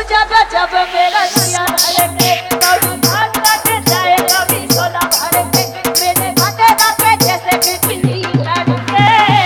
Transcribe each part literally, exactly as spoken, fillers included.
जब जब मेरा जिया धड़के, कभी भाग लग जाए कभी सोना भड़के, मेरे बातें बातें जैसे बिजली लड़के।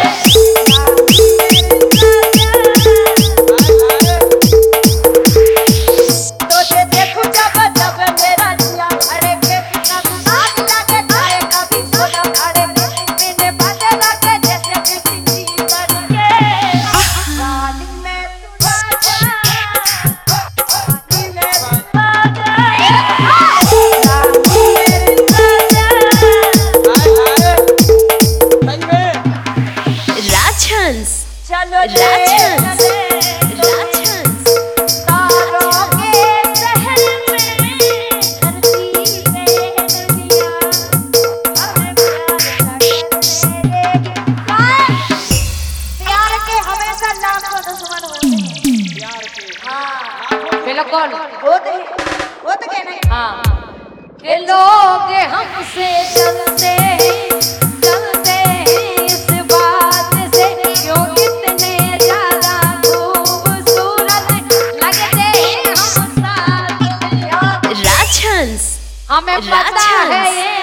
तुझे देखूं जब जब मेरा जिया धड़के, कभी भाग लग जाए कभी सोना भड़के, मेरे बातें बातें जैसे बिजली लड़के। रानी में तू आजा, रानी में तू आजा, रानी मेरी राजहंस चलो राजहंस चले राजहंस तारों के शहर में, धरती पे नदियाँ, हमें प्यार करते प्यार के हमेशा लाखों दुश्मन होते हैं। प्यार के हाँ बिल्कुल होते हैं, होते के नहीं। हाँ के लोग हमसे चलते हैं चलते हैं इस बात से, क्यों इतने ज्यादा खूबसूरत लगते हैं हम साथ। राजहंस हमें पता है ये